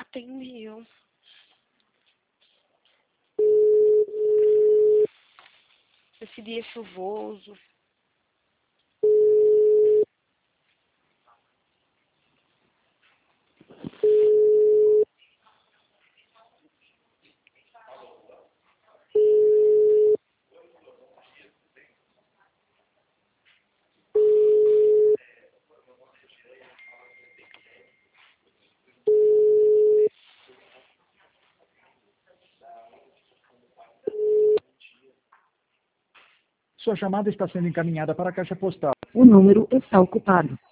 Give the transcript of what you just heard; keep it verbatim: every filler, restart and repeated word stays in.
Atendeu. Esse dia é chuvoso. Sua chamada está sendo encaminhada para a caixa postal. O número está ocupado.